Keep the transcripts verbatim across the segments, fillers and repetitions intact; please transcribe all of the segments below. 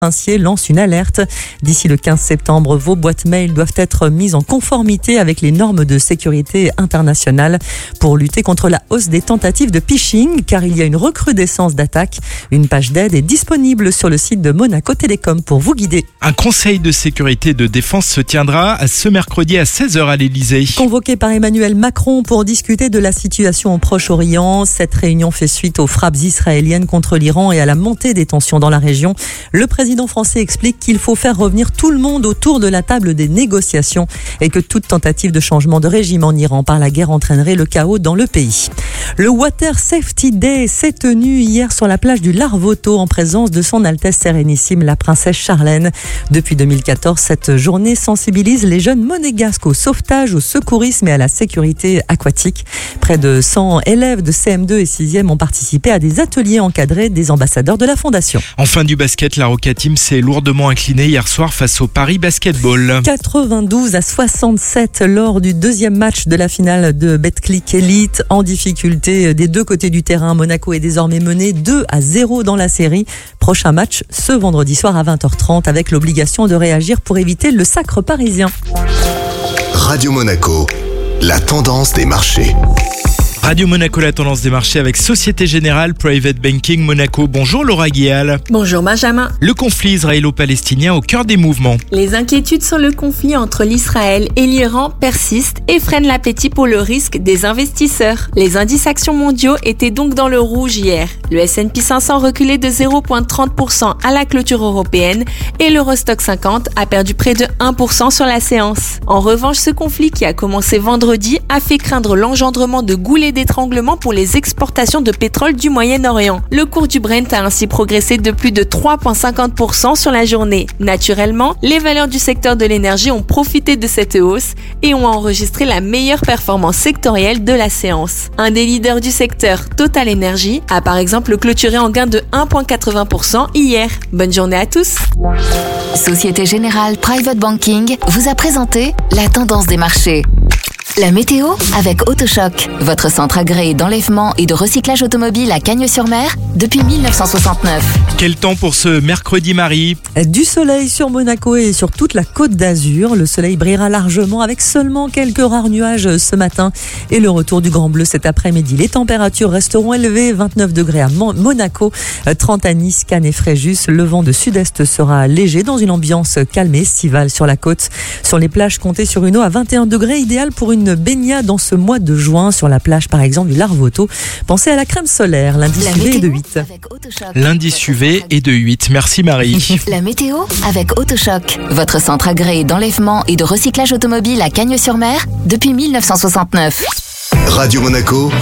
Princier lance une alerte. D'ici le quinze septembre, vos boîtes mail doivent être mises en conformité avec les normes de sécurité internationales pour lutter contre la hausse des tentatives de phishing, car il y a une recrudescence d'attaques. Une page d'aide est disponible sur le site de Monaco Télécom pour vous guider. Un conseil de sécurité et de défense se tiendra ce mercredi à seize heures à l'Elysée. Convoqué par Emmanuel Macron pour discuter de la situation au Proche-Orient, cette réunion fait suite aux frappes israéliennes contre l'Iran et à la montée des tensions dans la région. Le président Le président français explique qu'il faut faire revenir tout le monde autour de la table des négociations et que toute tentative de changement de régime en Iran par la guerre entraînerait le chaos dans le pays. Le Water Safety Day s'est tenu hier sur la plage du Larvoto en présence de son Altesse Sérénissime la princesse Charlène. Depuis deux mille quatorze, cette journée sensibilise les jeunes monégasques au sauvetage, au secourisme et à la sécurité aquatique. Près de cent élèves de C M deux et sixième ont participé à des ateliers encadrés des ambassadeurs de la Fondation. En fin du basket, la Roca Team s'est lourdement inclinée hier soir face au Paris Basketball. quatre-vingt-douze à soixante-sept lors du deuxième match de la finale de Betclic Elite. En difficulté des deux côtés du terrain, Monaco est désormais mené deux à zéro dans la série. Prochain match ce vendredi soir à vingt heures trente avec l'obligation de réagir pour éviter le sacre parisien. Radio Monaco, la tendance des marchés. Radio Monaco, la tendance des marchés avec Société Générale Private Banking Monaco. Bonjour Laura Guial. Bonjour Benjamin. Le conflit israélo-palestinien au cœur des mouvements. Les inquiétudes sur le conflit entre l'Israël et l'Iran persistent et freinent l'appétit pour le risque des investisseurs. Les indices actions mondiaux étaient donc dans le rouge hier. Le S and P cinq cents reculait de zéro virgule trente pour cent à la clôture européenne et l'Eurostoxx cinquante a perdu près de un pour cent sur la séance. En revanche, ce conflit qui a commencé vendredi a fait craindre l'engendrement de goulets d'étranglement pour les exportations de pétrole du Moyen-Orient. Le cours du Brent a ainsi progressé de plus de trois virgule cinquante pour cent sur la journée. Naturellement, les valeurs du secteur de l'énergie ont profité de cette hausse et ont enregistré la meilleure performance sectorielle de la séance. Un des leaders du secteur, Total Energy, a par exemple clôturé en gain de un virgule quatre-vingts pour cent hier. Bonne journée à tous. Société Générale Private Banking vous a présenté la tendance des marchés. La météo avec Autochoc, votre centre agréé d'enlèvement et de recyclage automobile à Cagnes-sur-Mer depuis mille neuf cent soixante-neuf. Quel temps pour ce mercredi, Marie ? Du soleil sur Monaco et sur toute la Côte d'Azur. Le soleil brillera largement avec seulement quelques rares nuages ce matin et le retour du grand bleu cet après-midi. Les températures resteront élevées, vingt-neuf degrés à Monaco, trente à Nice, Cannes et Fréjus. Le vent de sud-est sera léger dans une ambiance calme et estivale sur la côte. Sur les plages, comptez sur une eau à vingt et un degrés, idéale pour une Une baignade dans ce mois de juin sur la plage par exemple du Larvoto. Pensez à la crème solaire, l'indice U V est de huit. L'indice U V est de huit. Merci Marie. La météo avec Autochoc, votre centre agréé d'enlèvement et de recyclage automobile à Cagnes-sur-Mer depuis mille neuf cent soixante-neuf. Radio Monaco,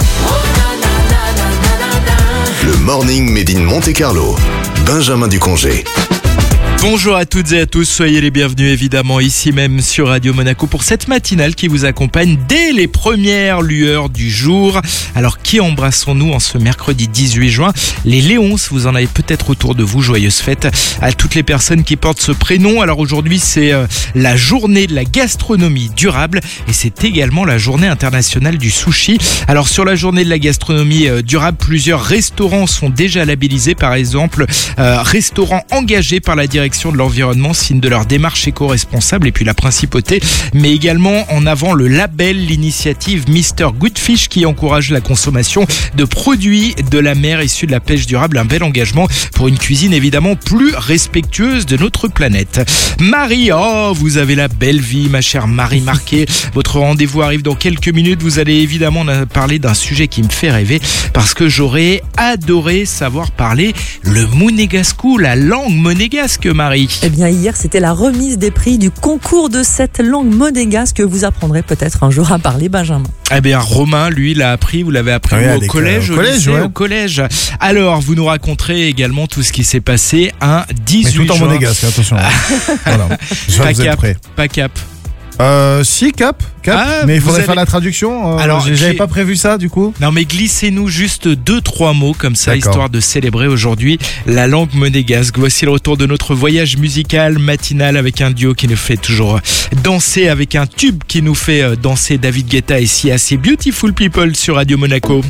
le Morning Made in Monte Carlo. Benjamin Ducongé. Bonjour à toutes et à tous, soyez les bienvenus évidemment ici même sur Radio Monaco pour cette matinale qui vous accompagne dès les premières lueurs du jour. Alors qui embrassons-nous en ce mercredi dix-huit juin ? Les Léonces, vous en avez peut-être autour de vous, joyeuses fêtes à toutes les personnes qui portent ce prénom. Alors aujourd'hui c'est euh, la journée de la gastronomie durable et c'est également la journée internationale du sushi. Alors sur la journée de la gastronomie euh, durable, plusieurs restaurants sont déjà labellisés, par exemple euh, restaurants engagés par la direction de l'environnement, signe de leur démarche éco-responsable, et puis la principauté met également en avant le label, l'initiative mister Goodfish qui encourage la consommation de produits de la mer issus de la pêche durable, un bel engagement pour une cuisine évidemment plus respectueuse de notre planète. Marie, oh vous avez la belle vie ma chère Marie Marquet, votre rendez-vous arrive dans quelques minutes, vous allez évidemment parler d'un sujet qui me fait rêver parce que j'aurais adoré savoir parler le monégasque, la langue monégasque. Marie. Eh bien hier c'était la remise des prix du concours de cette langue monégasque que vous apprendrez peut-être un jour à parler, Benjamin. Eh bien Romain lui l'a appris, vous l'avez appris oui, au collège, euh, au, au, collège lycée, ouais. au collège. Alors vous nous raconterez également tout ce qui s'est passé un dix-huit juin. Mais tout en monégasque, attention. Voilà. Je pas vous cap, êtes prêts. pas cap. Euh, si, cap, cap. Ah, mais il faudrait allez... faire la traduction. Euh, Alors, j'avais j'ai... pas prévu ça, du coup. Non, mais glissez-nous juste deux, trois mots comme ça, D'accord. histoire de célébrer aujourd'hui la langue monégasque. Voici le retour de notre voyage musical matinal avec un duo qui nous fait toujours danser, avec un tube qui nous fait danser, David Guetta et Sia. C'est Beautiful People sur Radio Monaco.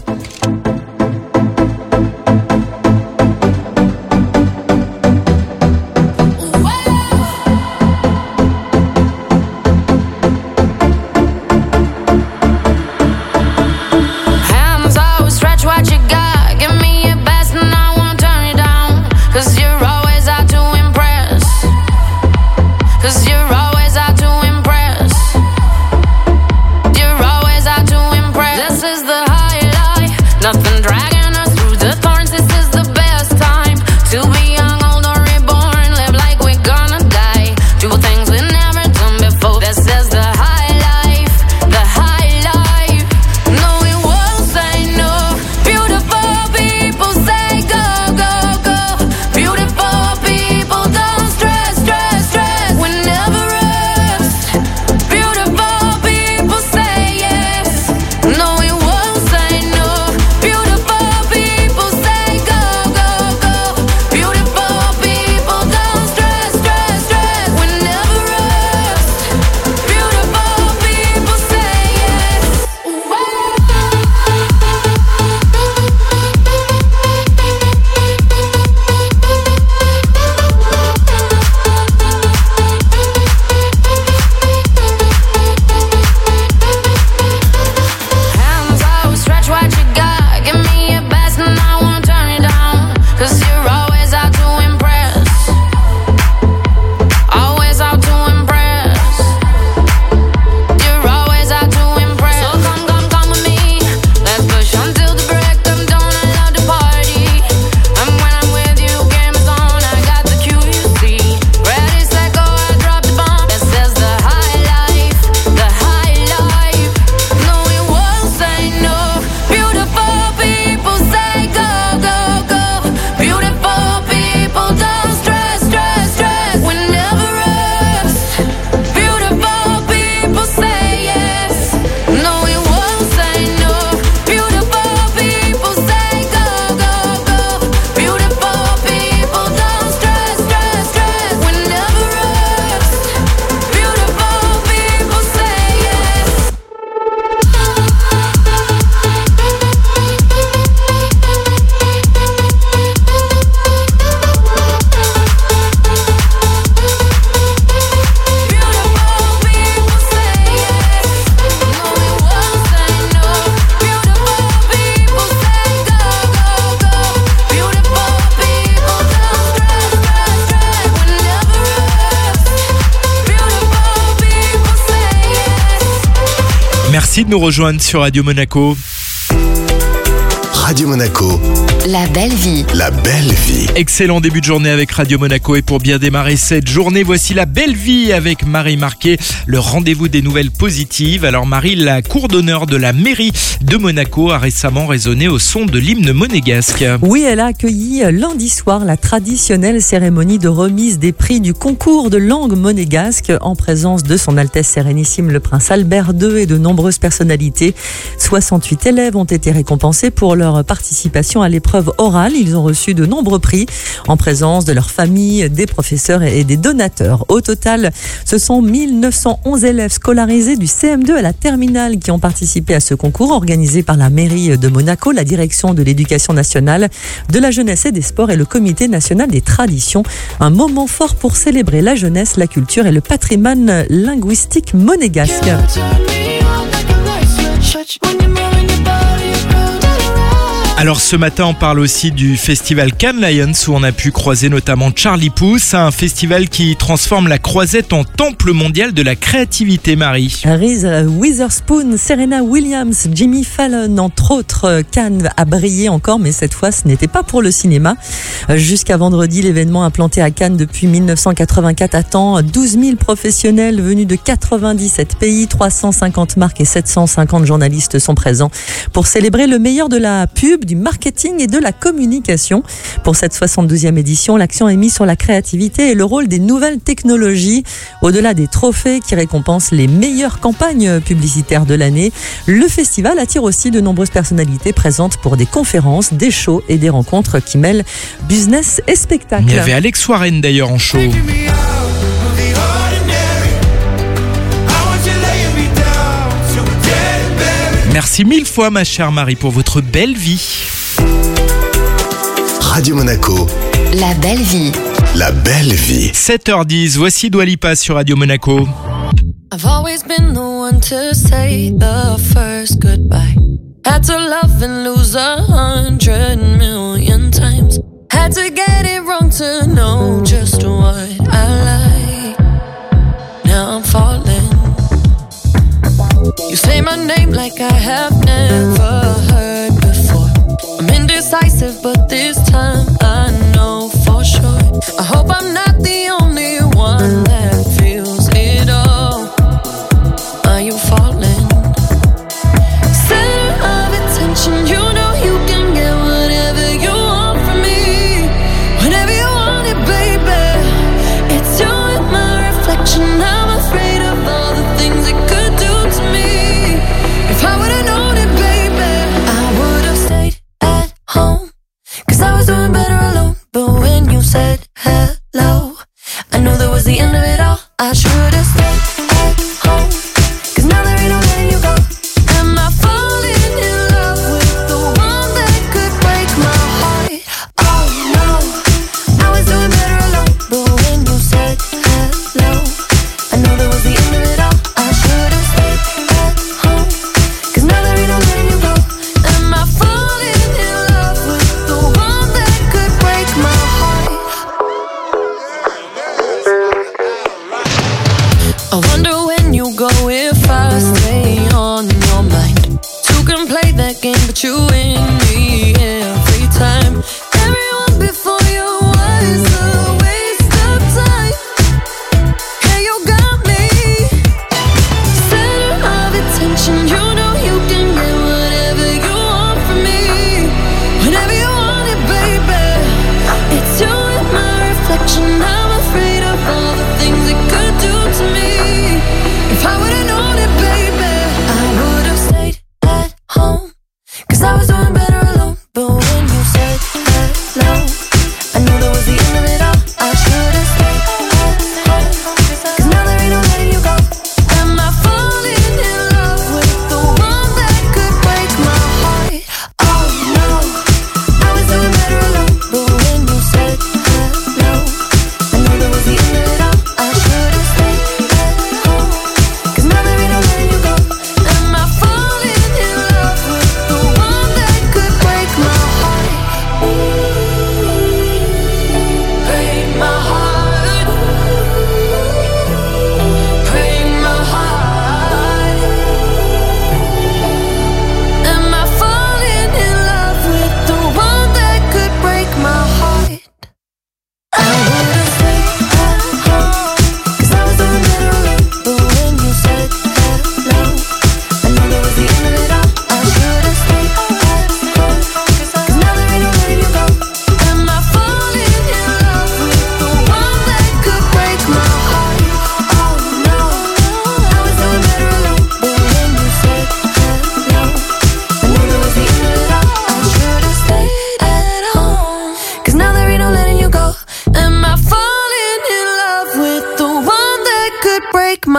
Merci de nous rejoindre sur Radio Monaco. Radio Monaco, La belle vie. la belle vie. Excellent début de journée avec Radio Monaco et pour bien démarrer cette journée, voici la belle vie avec Marie Marquet, le rendez-vous des nouvelles positives. Alors Marie, la cour d'honneur de la mairie de Monaco a récemment résonné au son de l'hymne monégasque. Oui, elle a accueilli lundi soir la traditionnelle cérémonie de remise des prix du concours de langue monégasque en présence de son Altesse Sérénissime le Prince Albert deux et de nombreuses personnalités. soixante-huit élèves ont été récompensés pour leur participation à l'épreuve orale. Ils ont reçu de nombreux prix en présence de leurs familles, des professeurs et des donateurs. Au total, ce sont mille neuf cent onze élèves scolarisés du C M deux à la terminale qui ont participé à ce concours organisé par la mairie de Monaco, la direction de l'éducation nationale, de la jeunesse et des sports et le comité national des traditions. Un moment fort pour célébrer la jeunesse, la culture et le patrimoine linguistique monégasque. Alors ce matin, on parle aussi du festival Cannes Lions où on a pu croiser notamment Charlie Puth, un festival qui transforme la Croisette en temple mondial de la créativité, Marie. Reese Witherspoon, Serena Williams, Jimmy Fallon, entre autres. Cannes a brillé encore, mais cette fois, ce n'était pas pour le cinéma. Jusqu'à vendredi, l'événement implanté à Cannes depuis mille neuf cent quatre-vingt-quatre attend douze mille professionnels venus de quatre-vingt-dix-sept pays, trois cent cinquante marques et sept cent cinquante journalistes sont présents pour célébrer le meilleur de la pub, du marketing et de la communication. Pour cette soixante-douzième édition, l'accent est mis sur la créativité et le rôle des nouvelles technologies. Au-delà des trophées qui récompensent les meilleures campagnes publicitaires de l'année, le festival attire aussi de nombreuses personnalités présentes pour des conférences, des shows et des rencontres qui mêlent business et spectacle. Il y avait Alex Warren d'ailleurs en show. Merci mille fois ma chère Marie pour votre belle vie. Radio Monaco, La belle vie. la belle vie. sept heures dix, voici Dua Lipa sur Radio Monaco. I've always been the one to say the first goodbye. Had to love and lose a hundred million times. Had to get it wrong to know just what I like. Now I'm falling. You say my name like I have never heard before. I'm indecisive, but this time I know for sure. I hope I'm not the only one that feels it all. Are you falling? Center of attention, you know you can get whatever you want from me. Whenever you want it, baby. It's you and my reflection. I'm afraid of all the things it could do to me. If I would've known it, baby, I would've stayed at home. Cause I was doing better alone. But when you said hello, I knew that was the end of it all. I should've stayed at home. Cause now there ain't no letting you go. Am I falling in love with the one that could break my heart? Oh no, I was doing better alone. But when you said hello, I knew that was the end of it all. I should've stayed at home. Cause now there ain't no letting you go. Am I falling in love with the one that could break my heart? I wonder when you go if I stay on your mind. Two can play that game, but you win me every time. Everyone before you was a waste of time. Yeah, you got me. Center of attention, you know you can get whatever you want from me. Whenever you want it, baby. It's you and my reflection. I'm afraid of all the things it could do to me. If I would've known it, baby, I would've stayed at home. Cause I was doing better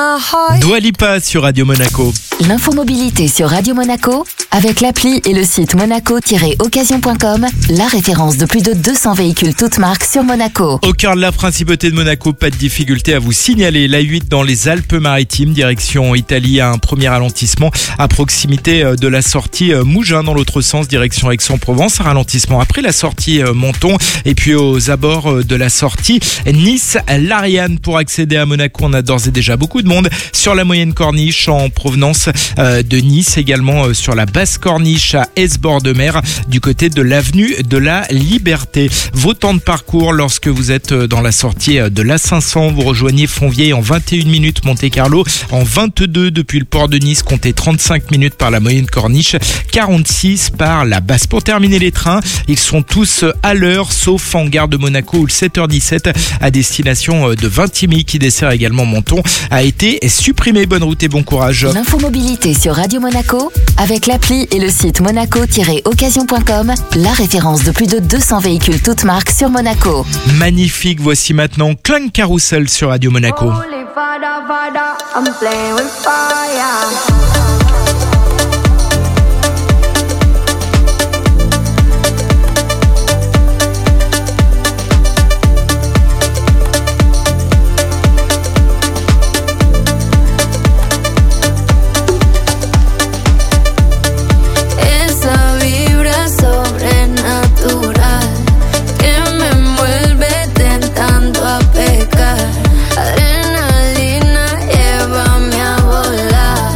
my heart. Dua Lipa sur Radio Monaco. L'infomobilité sur Radio Monaco, avec l'appli et le site monaco tiret occasion point com, la référence de plus de deux cents véhicules toutes marques sur Monaco. Au cœur de la principauté de Monaco, pas de difficulté à vous signaler. l'A huit dans les Alpes-Maritimes, direction Italie, a un premier ralentissement à proximité de la sortie Mougins, dans l'autre sens, direction Aix-en-Provence. Un ralentissement après la sortie Menton, et puis aux abords de la sortie Nice-Lariane. Pour accéder à Monaco, on a d'ores et déjà beaucoup de monde sur la moyenne corniche en provenance de Nice, également sur la basse corniche à Aise-Bord-de-Mer, du côté de l'avenue de la Liberté. Vos temps de parcours lorsque vous êtes dans la sortie de l'A cinq cents, vous rejoignez Fontvieille en vingt et une minutes, Monte-Carlo en vingt-deux depuis le port de Nice, comptez trente-cinq minutes par la moyenne corniche, quarante-six par la basse. Pour terminer les trains, ils sont tous à l'heure, sauf en gare de Monaco où le sept heures dix-sept à destination de Vintimille, qui dessert également Menton, a été supprimé. Bonne route et bon courage. L'infomobilité sur Radio Monaco, avec l'appli et le site monaco tiret occasion point com, la référence de plus de deux cents véhicules toutes marques sur Monaco. Magnifique, voici maintenant Clank Carousel sur Radio Monaco. Holy Father, Father, I'm playing with fire. Adrenalina, llévame a volar.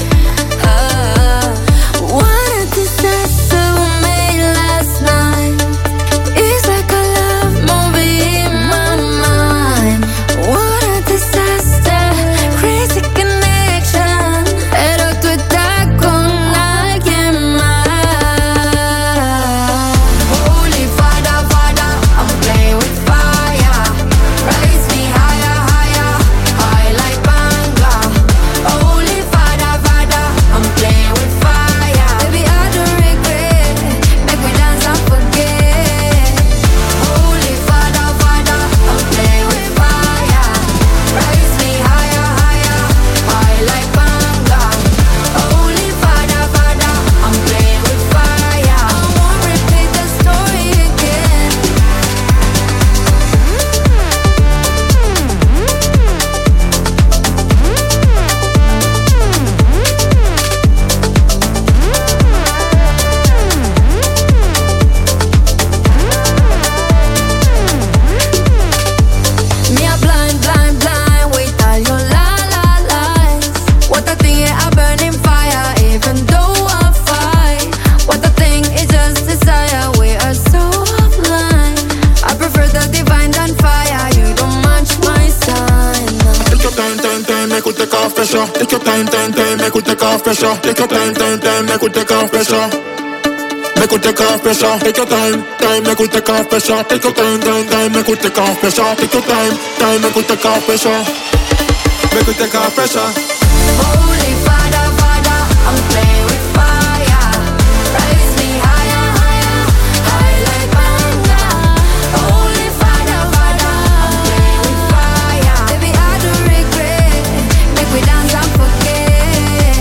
pressure. Take your time, time, time, make we take off pressure. Take your time, time, time, make we take off pressure. Make we take off pressure. Take your time, time, make we take off pressure. Take your time, time, time, make we take off pressure. Take your time, time, make we take off pressure. Make we take off pressure. Holy Father, Father, I'm playing with fire. Raise me higher, higher, high like Banga. Holy Father, Father, I'm playing with fire. Baby, I don't regret. Make we dance and forget.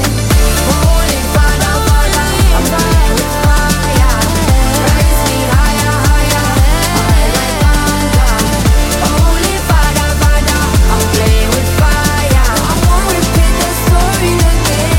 Holy Father, Father, I'm playing with fire. Raise me higher, higher, high like Banga. Holy Father, Father, I'm playing with fire. I won't repeat the story again.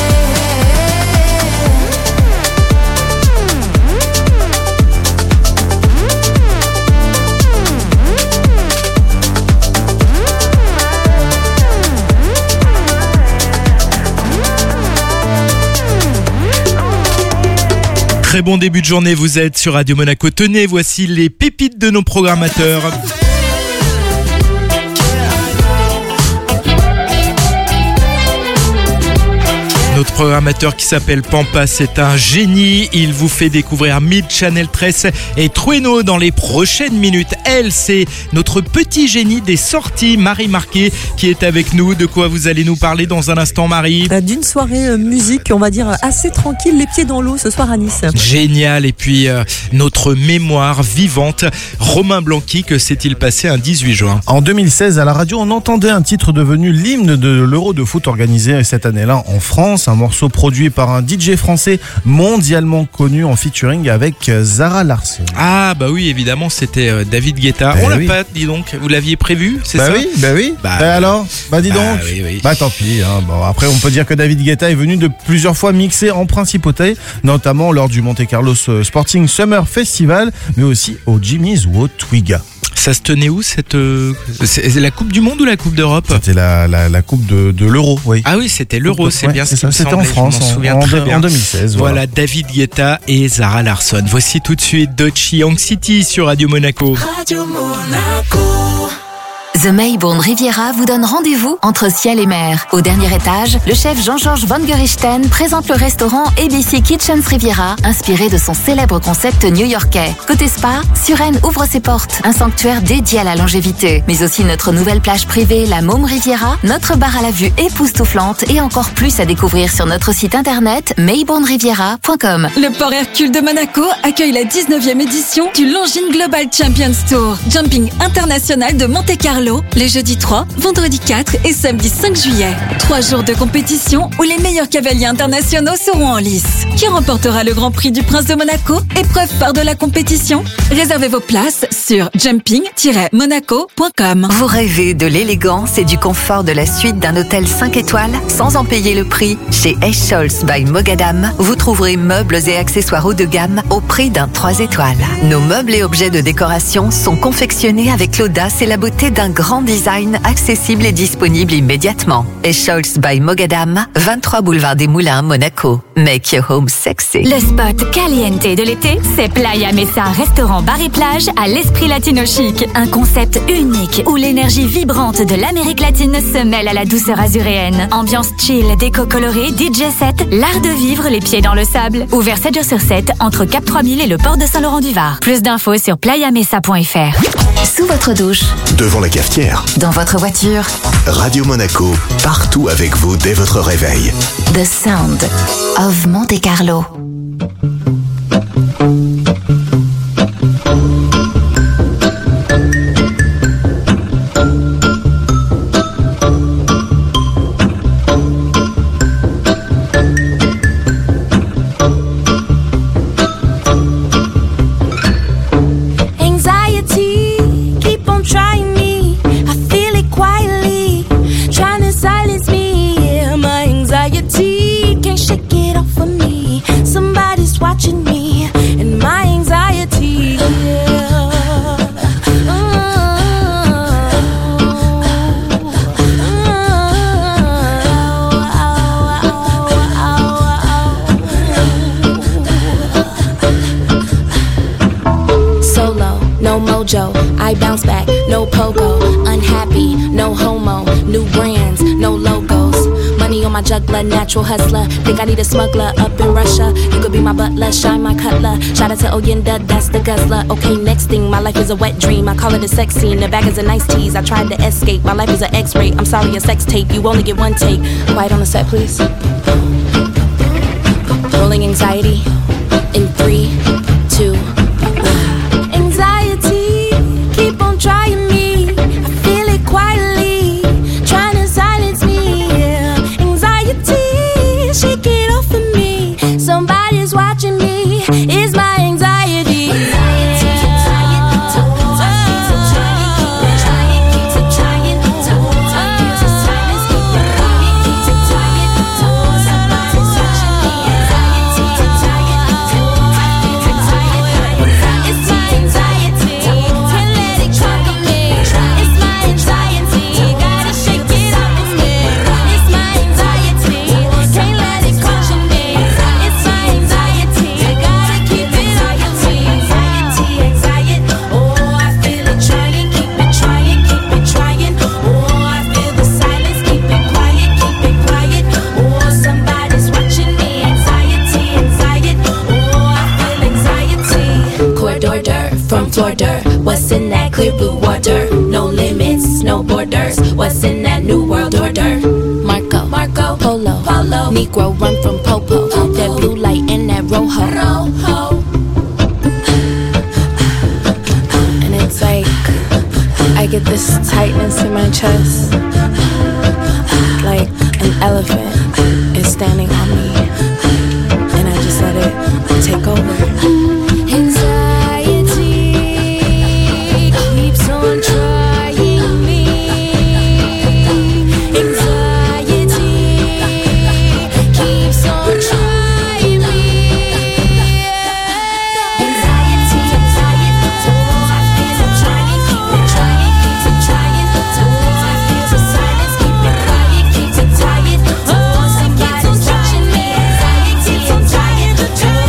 Très bon début de journée, vous êtes sur Radio Monaco. Tenez, voici les pépites de nos programmateurs. Notre notre programmateur qui s'appelle Pampa, c'est un génie. Il vous fait découvrir Mid Channel treize et Trueno dans les prochaines minutes. Elle, c'est notre petit génie des sorties, Marie Marquet, qui est avec nous. De quoi vous allez nous parler dans un instant, Marie? D'une soirée euh, musique, on va dire, assez tranquille, les pieds dans l'eau ce soir à Nice. Génial. Et puis, euh, notre mémoire vivante. Romain Blanqui, que s'est-il passé un dix-huit juin? En deux mille seize, à la radio, on entendait un titre devenu l'hymne de l'Euro de foot organisé cette année-là en France. Un morceau produit par un D J français mondialement connu en featuring avec Zara Larsson. Ah, bah oui, évidemment, c'était euh, David Guetta. Eh On l'a oui. pas, dis donc. Vous l'aviez prévu, c'est Bah ça? oui, bah oui. Bah, Bah alors, bah dis bah donc. oui, oui. Bah tant pis. Hein. Bon, après, on peut dire que David Guetta est venu de plusieurs fois mixer en principauté, notamment lors du Monte Carlo Sporting Summer Festival, mais aussi au Jimmy's ou au Twiga. Ça se tenait où cette euh, c'est la Coupe du Monde ou la Coupe d'Europe? C'était la, la, la coupe de, de l'Euro, oui. Ah oui, c'était l'Euro, c'est Ouais, bien c'est ce qui me ça. C'était en semblait, je France, m'en en, souviens en très de- bien. en deux mille seize. Voilà, Voilà. David Guetta et Zara Larsson. Voici tout de suite Dochi Anxiety sur Radio Monaco. Radio Monaco. The Maybourne Riviera vous donne rendez-vous entre ciel et mer. Au dernier étage, le chef Jean-Georges Von Gerichten présente le restaurant A B C Kitchens Riviera, inspiré de son célèbre concept new-yorkais. Côté spa, Suresnes ouvre ses portes, un sanctuaire dédié à la longévité. Mais aussi notre nouvelle plage privée, la Môme Riviera, notre bar à la vue époustouflante et encore plus à découvrir sur notre site internet maybourne riviera point com. Le Port Hercule de Monaco accueille la dix-neuvième édition du Longines Global Champions Tour, jumping international de Monte-Carlo, les jeudis trois, vendredi quatre et samedi cinq juillet. Trois jours de compétition où les meilleurs cavaliers internationaux seront en lice. Qui remportera le Grand Prix du Prince de Monaco, épreuve phare de la compétition? Réservez vos places sur jumping tiret monaco point com. Vous rêvez de l'élégance et du confort de la suite d'un hôtel cinq étoiles sans en payer le prix? Chez Escholz by Mogadam, vous trouverez meubles et accessoires haut de gamme au prix d'un trois étoiles. Nos meubles et objets de décoration sont confectionnés avec l'audace et la beauté d'un grand design accessible et disponible immédiatement. Escholz by Mogadam, vingt-trois boulevard des Moulins, Monaco. Make your home sexy. Le spot caliente de l'été, c'est Playa Mesa, restaurant bar et plage à l'esprit latino chic. Un concept unique où l'énergie vibrante de l'Amérique latine se mêle à la douceur azuréenne. Ambiance chill, déco colorée, D J set, l'art de vivre les pieds dans le sable. Ouvert sept jours sur sept entre Cap trois mille et le port de Saint-Laurent-du-Var. Plus d'infos sur playa mesa point f r. Sous votre douche, Devant la cafetière, dans votre voiture, Radio Monaco, partout avec vous dès votre réveil. The Sound of Monte Carlo. Anxiety, keep on trying me. I feel it quietly, trying to silence me. Yeah, my anxiety can't shake it off of me. Somebody's watching me, and my anxiety. Yeah. Solo, no mojo, I bounce back, no pogo. Unhappy, no homo, new brands, no logos. Money on my juggler, natural hustler. Think I need a smuggler up in Russia. You could be my butler, shine my cutler. Shout out to Oyenda, that's the guzzler. Okay, next thing, my life is a wet dream. I call it a sex scene. The bag is a nice tease. I tried to escape. My life is an X-ray. I'm sorry, a sex tape. You only get one take. Quiet on the set, please. Rolling anxiety in three, two. Anxiety, keep on trying me. I feel it quietly, trying to silence me. Yeah. Anxiety, shake it off of me. Somebody's watching me. It's my anxiety. clear blue water. No limits, no borders. What's in that new world order? Marco, Marco, Polo, Polo. Negro run from Popo. Popo. That blue light in that Rojo. Rojo. And it's like I get this tightness in my chest, like an elephant is standing on me, and I just let it take over. Anxiety keeps on trying me. Anxiety keeps on trying me. Anxiety, anxiety, so I feel I'm trying, keep on trying, keep on trying. So I feel the silence, keep it quiet, keep it tired. Oh, somebody's watching me. Anxiety, anxiety, the truth.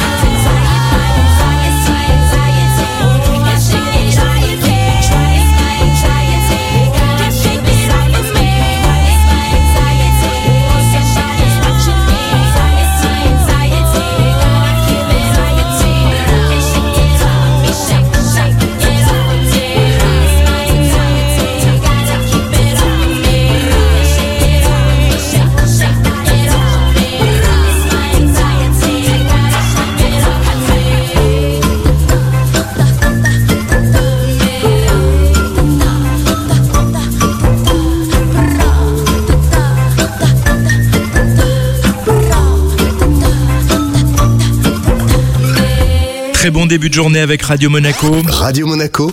Très bon début de journée avec Radio Monaco. Radio Monaco,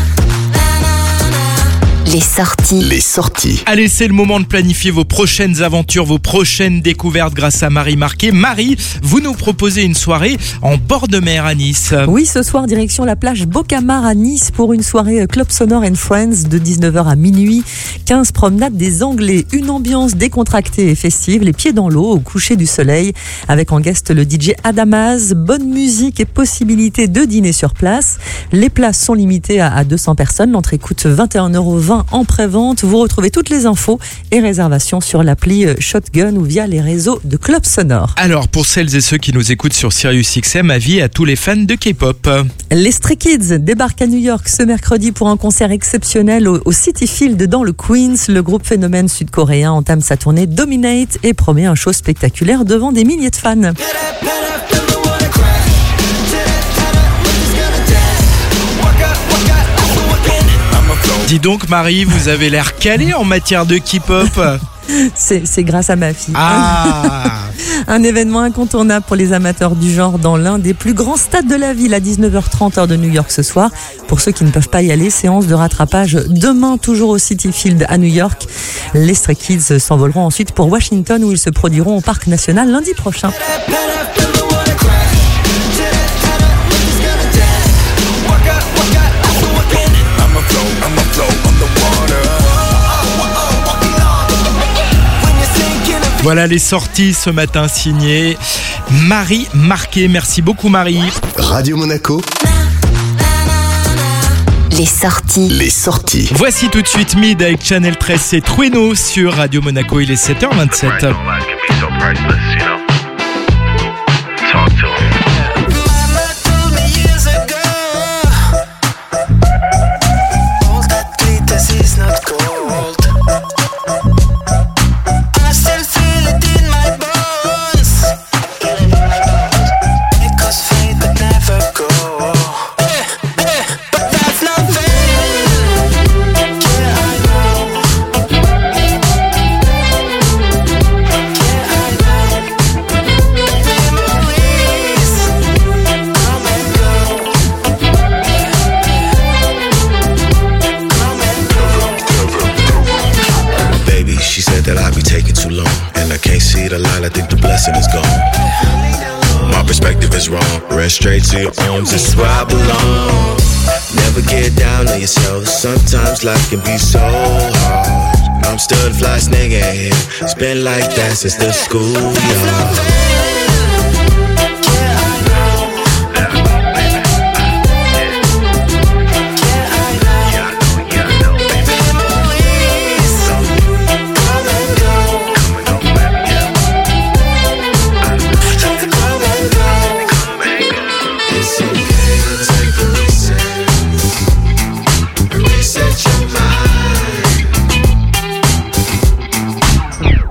Les sorties. les sorties. Allez, c'est le moment de planifier vos prochaines aventures, vos prochaines découvertes grâce à Marie Marquet. Marie, vous nous proposez une soirée en bord de mer à Nice. Oui, ce soir, direction la plage Bocamar à Nice pour une soirée Club Sonore and Friends de dix-neuf heures à minuit. quinze promenades des Anglais, une ambiance décontractée et festive, les pieds dans l'eau au coucher du soleil, avec en guest le D J Adamaz, bonne musique et possibilité de dîner sur place. Les places sont limitées à deux cents personnes, l'entrée coûte vingt et un euros vingt en pré-vente. Vous retrouvez toutes les infos et réservations sur l'appli Shotgun ou via les réseaux de Club Sonore. Alors, pour celles et ceux qui nous écoutent sur Sirius X M, avis à tous les fans de K-pop. Les Stray Kids débarquent à New York ce mercredi pour un concert exceptionnel au, au City Field dans le Queens. Le groupe phénomène sud-coréen entame sa tournée Dominate et promet un show spectaculaire devant des milliers de fans. Dis donc Marie, vous avez l'air calée en matière de K-pop. C'est, c'est grâce à ma fille. Ah. Un événement incontournable pour les amateurs du genre dans l'un des plus grands stades de la ville à dix-neuf heures trente heure de New York ce soir. Pour ceux qui ne peuvent pas y aller, séance de rattrapage demain toujours au City Field à New York. Les Stray Kids s'envoleront ensuite pour Washington où ils se produiront au Parc National lundi prochain. Voilà les sorties ce matin signées Marie Marquet. Merci beaucoup Marie. Radio Monaco, Les sorties. les sorties. Voici tout de suite Mid avec Channel treize et Trueno sur Radio Monaco. Il est sept heures vingt-sept. That I be taking too long, and I can't see the light. I think the blessing is gone. My perspective is wrong. Rest straight to your arms, this is where I belong. Never get down on yourself. Sometimes life can be so hard. I'm still the fly nigga here. It's been like that since the schoolyard.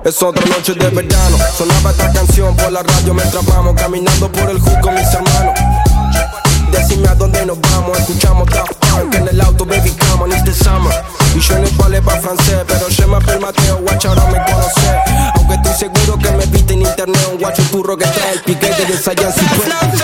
Es otra noche de verano. Sonaba esta canción por la radio mientras vamos caminando por el hood con mis hermanos. Decime a dónde nos vamos, escuchamos Daft Punk en el auto, baby, come on, it's the summer. Y yo no parle pas francés, pero je m'appelle Mateo, watch, ahora me conoce. Aunque estoy seguro que me viste en internet, un guacho turro que trae el piquete de Sayan cincuenta.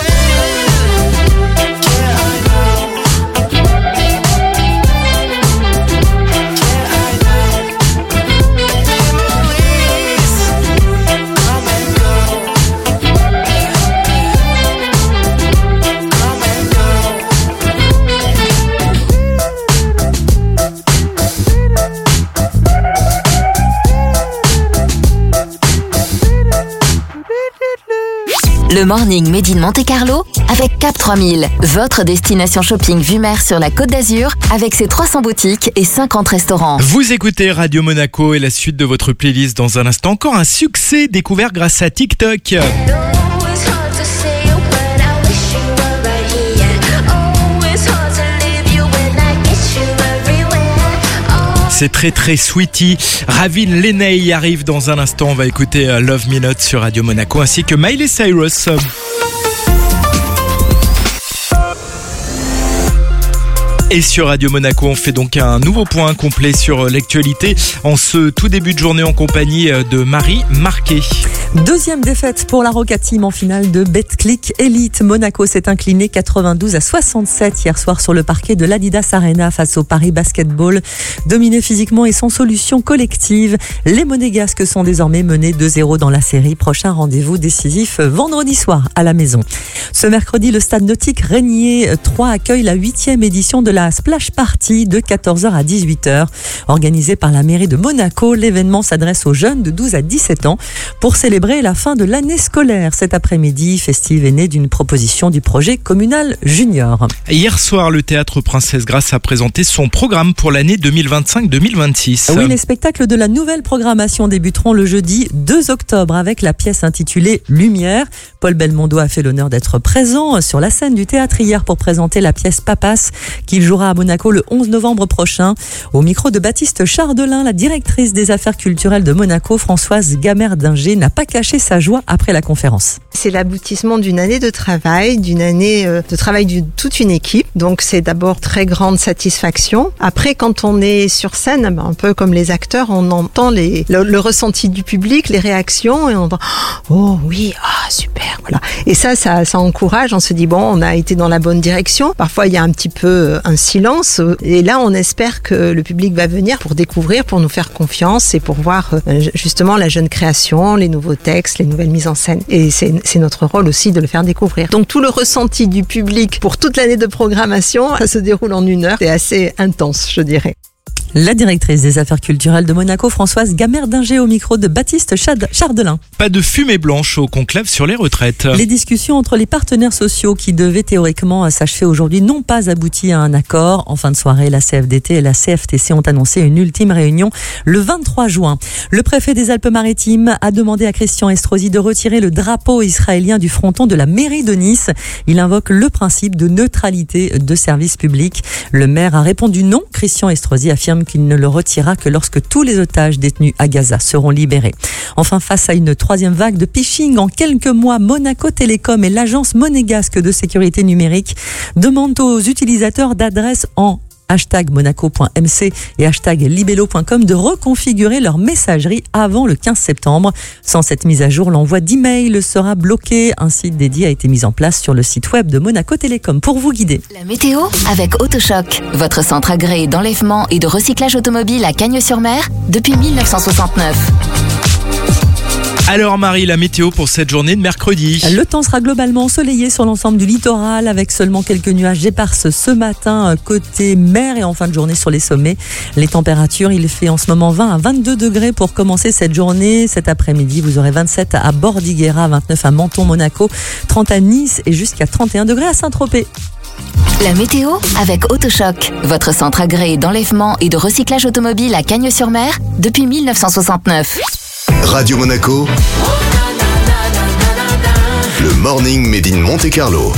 Le Morning Made in Monte Carlo avec Cap trois mille, votre destination shopping vue mer sur la Côte d'Azur avec ses trois cents boutiques et cinquante restaurants. Vous écoutez Radio Monaco et la suite de votre playlist dans un instant. Encore un succès découvert grâce à TikTok. C'est très très sweetie. Ravin Leney arrive dans un instant. On va écouter Love Me Not sur Radio Monaco ainsi que Miley Cyrus. Et sur Radio Monaco, on fait donc un nouveau point complet sur l'actualité en ce tout début de journée en compagnie de Marie Marquet. Deuxième défaite pour la Roca Team en finale de Betclic Elite. Monaco s'est incliné quatre-vingt-douze à soixante-sept hier soir sur le parquet de l'Adidas Arena face au Paris Basketball. Dominé physiquement et sans solution collective, les Monégasques sont désormais menés deux zéro dans la série. Prochain rendez-vous décisif vendredi soir à la maison. Ce mercredi, le stade nautique Régnier trois accueille la huitième édition de la Splash Party de quatorze heures à dix-huit heures. Organisée par la mairie de Monaco, l'événement s'adresse aux jeunes de douze à dix-sept ans pour célébrer la fin de l'année scolaire. Cet après-midi, Festive est né d'une proposition du projet communal junior. Hier soir, le théâtre Princesse Grasse a présenté son programme pour l'année deux mille vingt-cinq deux mille vingt-six. Oui, les spectacles de la nouvelle programmation débuteront le jeudi deux octobre avec la pièce intitulée Lumière. Paul Belmondo a fait l'honneur d'être présent sur la scène du théâtre hier pour présenter la pièce Papas qu'il jouera à Monaco le onze novembre prochain. Au micro de Baptiste Chardelin, la directrice des affaires culturelles de Monaco, Françoise Gamère-Dinger, n'a pas caché sa joie après la conférence. C'est l'aboutissement d'une année de travail, d'une année de travail de toute une équipe. Donc c'est d'abord très grande satisfaction. Après, quand on est sur scène, un peu comme les acteurs, on entend les, le, le ressenti du public, les réactions, et on entend « Oh oui, ah super !» Voilà. Et ça, ça, ça encourage. On se dit bon, on a été dans la bonne direction. Parfois, il y a un petit peu un silence. Et là, on espère que le public va venir pour découvrir, pour nous faire confiance et pour voir justement la jeune création, les nouveaux textes, les nouvelles mises en scène. Et c'est, c'est notre rôle aussi de le faire découvrir. Donc tout le ressenti du public pour toute l'année de programmation, ça se déroule en une heure. C'est assez intense, je dirais. La directrice des affaires culturelles de Monaco, Françoise Gamère-Dinger, au micro de Baptiste Chardelin. Pas de fumée blanche au conclave sur les retraites. Les discussions entre les partenaires sociaux qui devaient théoriquement s'achever aujourd'hui n'ont pas abouti à un accord. En fin de soirée, la C F D T et la C F T C ont annoncé une ultime réunion le vingt-trois juin. Le préfet des Alpes-Maritimes a demandé à Christian Estrosi de retirer le drapeau israélien du fronton de la mairie de Nice. Il invoque le principe de neutralité de service public. Le maire a répondu non. Christian Estrosi affirme qu'il ne le retirera que lorsque tous les otages détenus à Gaza seront libérés. Enfin, face à une troisième vague de phishing en quelques mois, Monaco Télécom et l'agence monégasque de sécurité numérique demandent aux utilisateurs d'adresses en hashtag monaco point m c et hashtag libello point com de reconfigurer leur messagerie avant le quinze septembre. Sans cette mise à jour, l'envoi d'emails sera bloqué. Un site dédié a été mis en place sur le site web de Monaco Télécom pour vous guider. La météo avec Autochoc, votre centre agréé d'enlèvement et de recyclage automobile à Cagnes-sur-Mer depuis mille neuf cent soixante-neuf. Alors Marie, la météo pour cette journée de mercredi. Le temps sera globalement ensoleillé sur l'ensemble du littoral avec seulement quelques nuages éparses ce matin côté mer et en fin de journée sur les sommets. Les températures, il fait en ce moment vingt à vingt-deux degrés pour commencer cette journée. Cet après-midi, vous aurez vingt-sept à Bordighera, vingt-neuf à Menton, Monaco, trente à Nice et jusqu'à trente et un degrés à Saint-Tropez. La météo avec Autochoc, votre centre agréé d'enlèvement et de recyclage automobile à Cagnes-sur-Mer depuis mille neuf cent soixante-neuf. Radio Monaco, le Morning Made in Monte Carlo.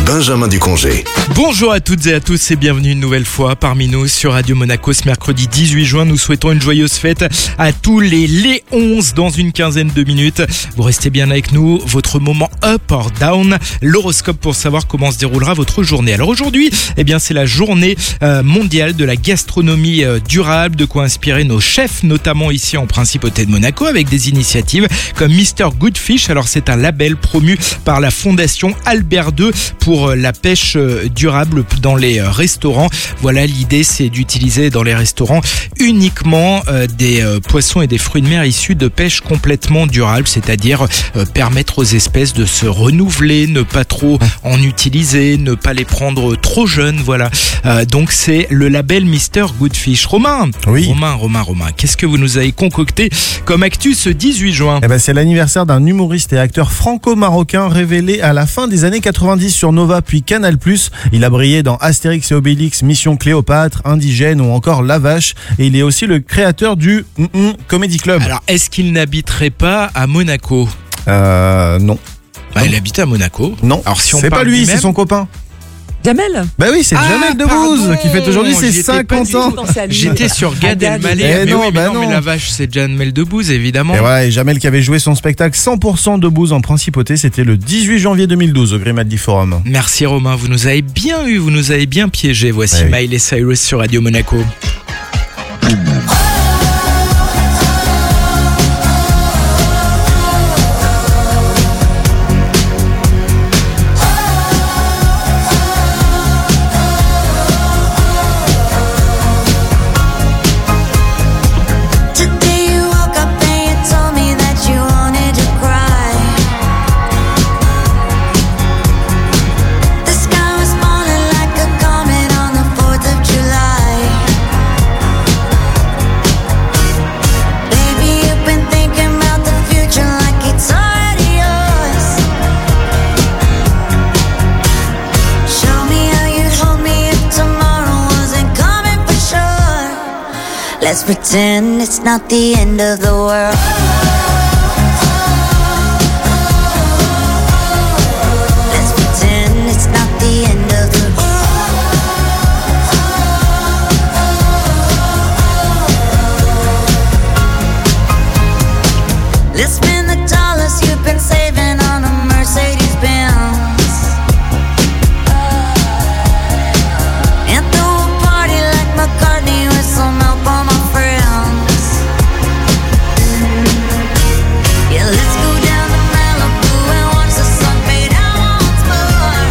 Benjamin Ducongé. Bonjour à toutes et à tous et bienvenue une nouvelle fois parmi nous sur Radio Monaco ce mercredi dix-huit juin. Nous souhaitons une joyeuse fête à tous les les onze dans une quinzaine de minutes. Vous restez bien avec nous, votre moment up or down, l'horoscope pour savoir comment se déroulera votre journée. Alors aujourd'hui, eh bien c'est la journée euh, mondiale de la gastronomie euh, durable, de quoi inspirer nos chefs, notamment ici en Principauté de Monaco avec des initiatives comme mister Goodfish. Alors c'est un label promu par la Fondation Albert deux pour euh, la pêche euh, durable dans les euh, restaurants. Voilà, l'idée c'est d'utiliser dans les restaurants uniquement euh, des euh, poissons et des fruits de mer issus de pêche complètement durable, c'est-à-dire euh, permettre aux espèces de se renouveler, ne pas trop en utiliser, ne pas les prendre trop jeunes, voilà. Euh, donc c'est le label mister Goodfish. Romain, Oui. Romain, Romain, Romain, qu'est-ce que vous nous avez concocté comme actu ce dix-huit juin? Eh ben, c'est l'anniversaire d'un humoriste et acteur franco-marocain révélé à la fin des années quatre-vingt-dix sur Nova puis Canal plus. Il a brillé dans Astérix et Obélix, Mission Cléopâtre, Indigène ou encore La Vache. Et il est aussi le créateur du mm -mm Comedy Club. Alors, est-ce qu'il n'habiterait pas à Monaco? Euh, non. Bah, il habite à Monaco. Non, Alors, si on c'est pas parle lui, lui-même- c'est son copain. Jamel. Bah oui, c'est Ah, Jamel Debbouze pardon, qui fête aujourd'hui ses j'y étais pas cinquante du ans. tout. J'étais sur Gad Ah, Gad. Elmaleh. Eh mais non, oui, mais bah non, mais non. la vache, c'est Jamel Debbouze, évidemment. Et ouais, et Jamel qui avait joué son spectacle cent pour cent Debbouze en Principauté, c'était le dix-huit janvier deux mille douze au Grimaldi Forum. Merci Romain, vous nous avez bien eu, vous nous avez bien piégé. Voici Ah oui. Miley Cyrus sur Radio Monaco. Today you woke up and you told me that you wanted to cry. The sky was falling like a comet on the fourth of July. Baby, you've been thinking about the future like it's already yours. Show me how you'd hold me if tomorrow wasn't coming for sure. Let's pretend it's not the end of the world. Let's pretend it's not the end of the world. Let's spend the dollars you've been saving on a Mercedes Benz and throw a party like McCartney with some help on my friends. Yeah, let's go down to Malibu and watch the sun fade out once more.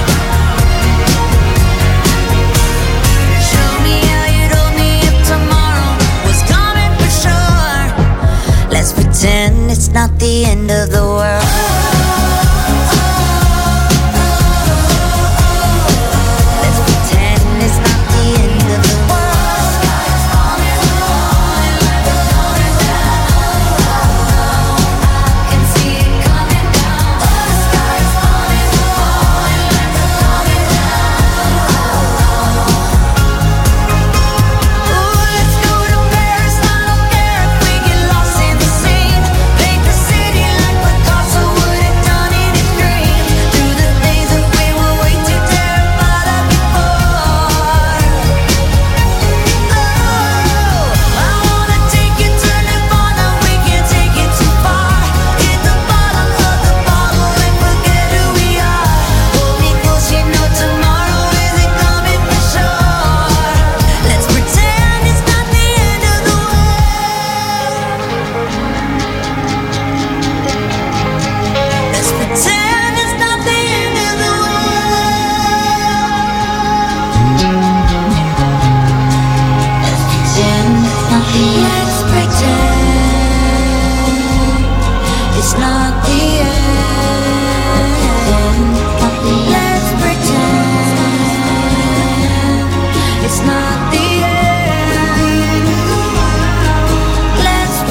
Show me how you'd hold me if tomorrow was coming for sure. Let's pretend it's not the end of the world. Let's pretend it's not the end of the world. Can see it coming down. The sky is falling, falling like a coming down. Ooh, let's go to Paris. I don't care if we get lost in the scene. Paint the city like Picasso would have done in his dreams. Do the things that we were way too terrified of before. Oh, I wanna take you to Nirvana. We can't take it too far. Hit the bottom of the bottle and forget who we are. Hold me close, you know tomorrow isn't coming for sure. Let's pretend it's not the end of the world. Let's pretend it's not the end of the world. Let's pretend it's not the end. Let's pretend it's not the end. Let's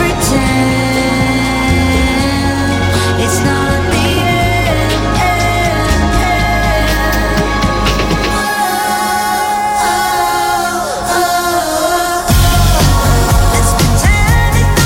pretend it's not the end. Let's pretend it's not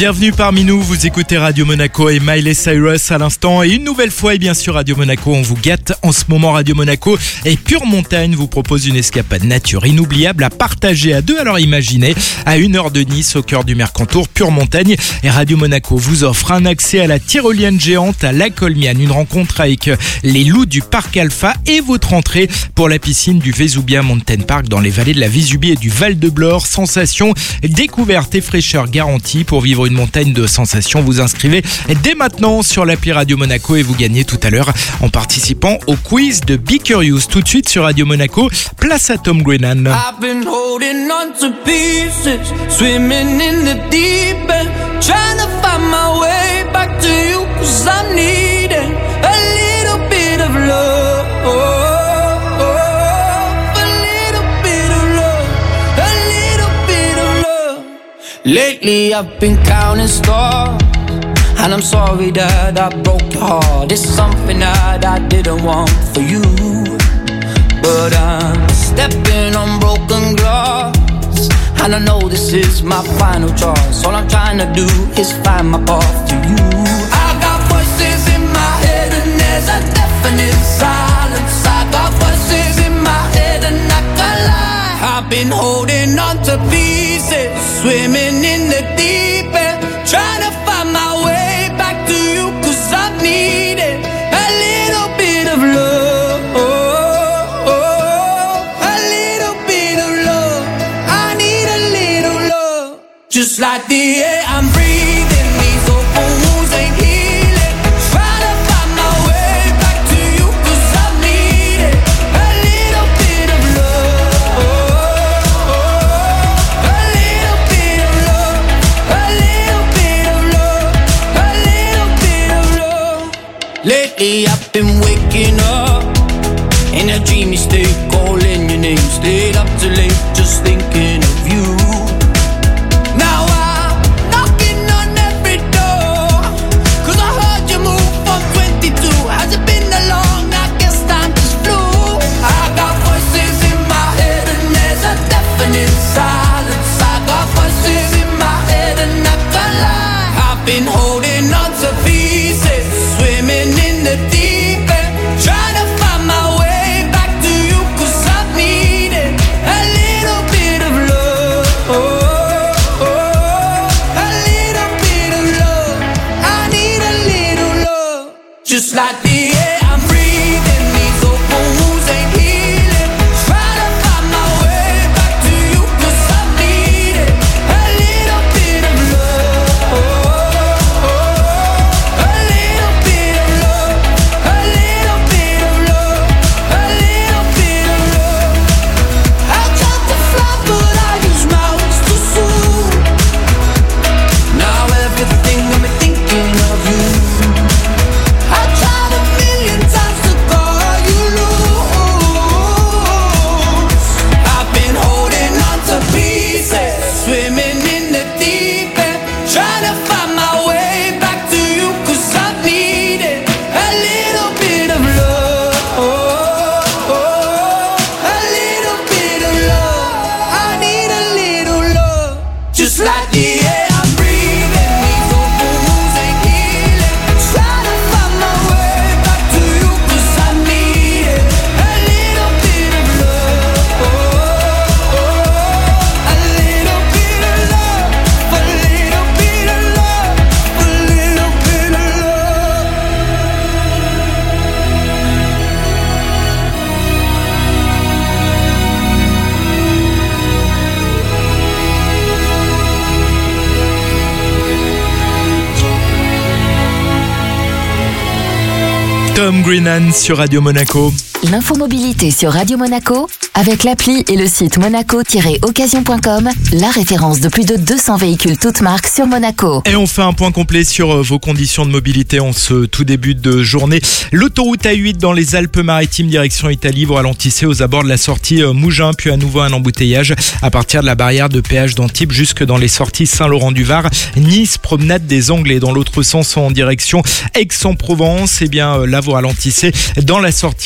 Bienvenue parmi nous, vous écoutez Radio Monaco et Miley Cyrus à l'instant. Et une nouvelle fois, et bien sûr Radio Monaco, on vous gâte en ce moment. Radio Monaco et Pure Montagne vous propose une escapade nature inoubliable à partager à deux. Alors imaginez, à une heure de Nice, au cœur du Mercantour, Pure Montagne et Radio Monaco vous offre un accès à la tyrolienne géante à La Colmiane, une rencontre avec les loups du Parc Alpha et votre entrée pour la piscine du Vesubia Mountain Park dans les vallées de la Vésubie et du Val de Blore. Sensation, découverte et fraîcheur garantie pour vivre une montagne de sensations. Vous inscrivez dès maintenant sur l'appli Radio Monaco et vous gagnez tout à l'heure en participant au quiz de Be Curious. Tout de suite sur Radio Monaco, place à Tom Grennan. I've been holding on to pieces, swimming in the deep end, trying to find my way back to you, cause I'm needing a little bit of love, a little bit of love, a little bit of love. Lately I've been counting stars, and I'm sorry that I broke your heart. It's something that I didn't want for you, but I'm stepping on broken glass, and I know this is my final choice. All I'm trying to do is find my path to you. I got voices in my head and there's a definite silence. I got voices in my head and I can't lie. I've been holding on to pieces, swimming in the deep end, trying to find my way back to you, cause I needed a little bit of love. Just like the air I'm breathing, these open wounds ain't healing. Trying to find my way back to you, cause I need it. A little bit of love, a little bit of love, a little bit of love, a little bit of love. Lately I've been waking up in a dreamy state, calling your name. Stayed up too late, just thinking of you. Been holding on to pieces, swimming in the deep end, trying to find my way back to you, cause I needed a little bit of love, a little bit of love, I need a little love. Just like the air I'm breathing, these open wounds ain't healing. Trying to find my way back to you, cause I needed a little bit of love. Tom Grennan sur Radio Monaco. L'infomobilité sur Radio Monaco avec l'appli et le site monaco tiret occasion point com, la référence de plus de deux cents véhicules toutes marques sur Monaco. Et on fait un point complet sur vos conditions de mobilité en ce tout début de journée. L'autoroute A huit dans les Alpes-Maritimes direction Italie, vous ralentissez aux abords de la sortie Mougins, puis à nouveau un embouteillage à partir de la barrière de péage d'Antibes jusque dans les sorties Saint-Laurent-du-Var, Nice, promenade des Anglais. Dans l'autre sens en direction Aix-en-Provence, et bien là vous ralentissez dans la sortie Roquebrune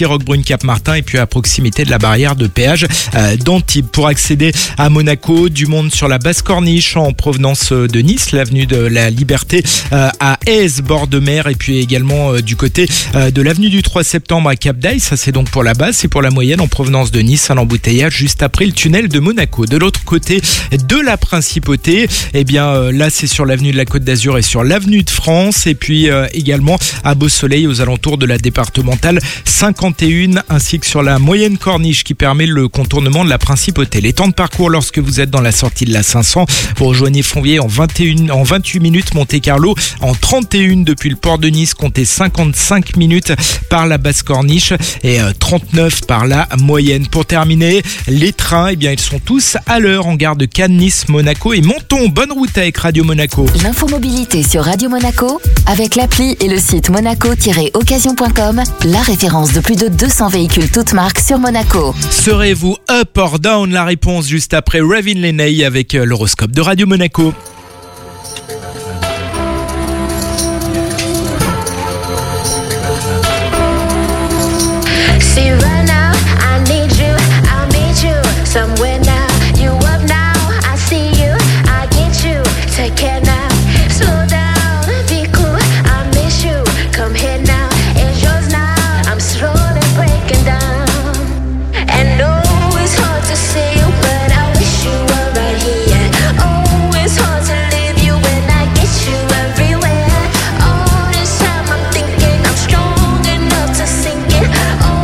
Cap-Martin et puis à proximité de la barrière de péage euh, d'Antibes. Pour accéder à Monaco, du monde sur la basse corniche en provenance de Nice, l'avenue de la Liberté euh, à Aise, bord de mer, et puis également euh, du côté euh, de l'avenue du trois septembre à Cap d'Aille. Ça c'est donc pour la basse, et pour la moyenne en provenance de Nice, un embouteillage juste après le tunnel de Monaco. De l'autre côté de la Principauté, eh bien euh, là c'est sur l'avenue de la Côte d'Azur et sur l'avenue de France, et puis euh, également à Beau-Soleil aux alentours de la départementale cinquante et un, ainsi que sur la moyenne corniche qui permet le contournement de la Principauté. Les temps de parcours lorsque vous êtes dans la sortie de la cinq cents, vous rejoignez Fontvieille en vingt et un, en vingt-huit minutes, Monte-Carlo en trente et un depuis le port de Nice, comptez cinquante-cinq minutes par la basse corniche et euh, trente-neuf par la moyenne. Pour terminer, les trains, eh bien ils sont tous à l'heure en gare de Cannes, Nice, Monaco et Menton. Bonne route avec Radio Monaco. L'infomobilité sur Radio Monaco avec l'appli et le site monaco tiret occasion point com, la référence de plus de deux cents véhicules toutes marques sur Monaco. Serez-vous up or down? La réponse juste après Ravin Lenay avec l'horoscope de Radio Monaco. See right now, I need you, I'll meet you somewhere now. You up now, I see you, I get you. Take care now, slow down, be cool, I miss you. Come here now, it's yours now. I'm slowly breaking down. And oh, it's hard to see you, but I wish you were right here. Oh, it's hard to leave you when I get you everywhere. All this time I'm thinking I'm strong enough to sink it. Oh,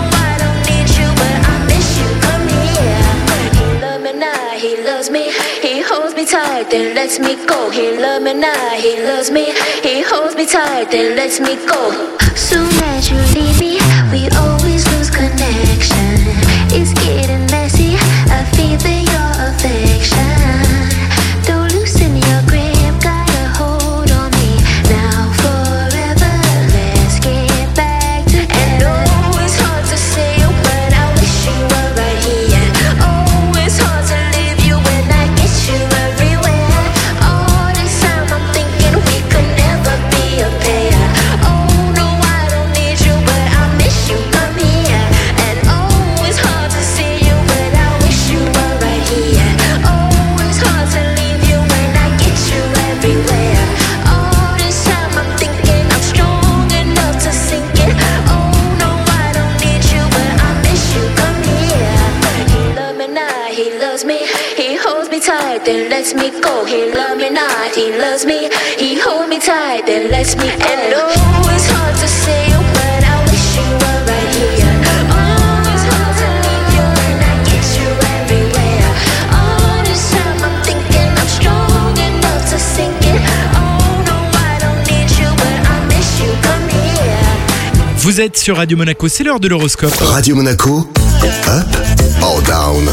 tight, then lets me go. He love me now, he loves me. He holds me tight, then lets me go. Soon as you leave me, we always lose connection. It's getting messy, I feel your affection. Don't loosen your grip, got a hold on me. Now forever, let's get back together. And oh, it's hard to say you, but I wish you were right here. Oh, it's hard to leave you when I get you everywhere. All this time I'm thinking we could never be a pair. Oh no, I don't need you, but I miss you, come here. And oh, it's hard to see you, but I wish you were right here. Oh, it's hard to leave you when I get you everywhere. All this time I'm thinking I'm strong enough to sink it. Oh no, I don't need you, but I miss you, come here. He love me now, he loves me. He holds me tight, then lets me go. He love me not, he loves me. He holds me tight, then lets me go. And oh, it's hard to see you, but I wish you were right here. Oh, it's hard to leave you when I get you everywhere. All this time I'm thinking I'm strong enough to sink it. Oh no, I don't need you, but I miss you, come here. Vous êtes sur Radio Monaco, c'est l'heure de l'horoscope. Radio Monaco, up or down?